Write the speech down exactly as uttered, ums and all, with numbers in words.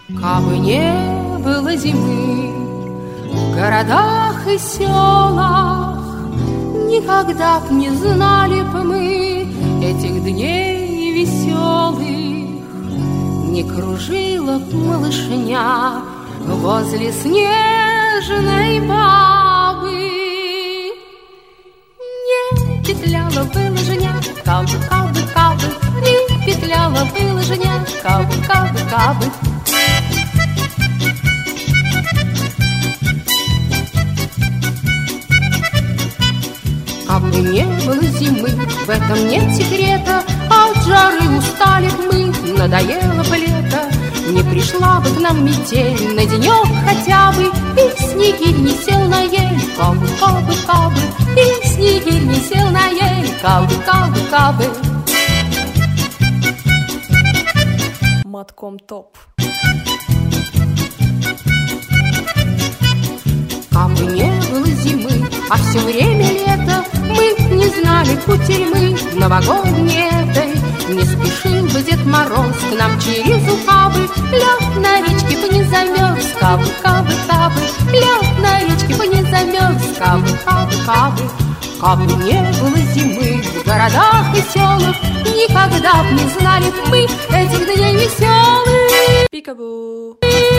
Кабы не было зимы в городах и селах, никогда б не знали б мы этих дней веселых. Не кружила б малышня возле снежной бабы, не петляла бы лыжня, кабы, кабы, кабы, не петляла бы лыжня, кабы, кабы, кабы. Кабы не было зимы, в этом нет секрета, от жары устали б мы, надоело бы лето. Не пришла бы к нам метель на денек хотя бы, и снегирь не сел на ель, кабы, кабы, кабы, и снегирь не сел на ель, кабы, кабы, кабы. Матком топ. Кабы не было зимы, а все время лето, мы не знали кутерьмы новогодней этой. Не спешил бы Дед Мороз к нам через ухабы, лед на речке бы не замерз, кабы, кабы, кабы, лед на речке бы не замерз, кабы, кабы, кабы. Кабы не было зимы в городах и селах, никогда б не знали б мы этих дней веселых. Пикабу.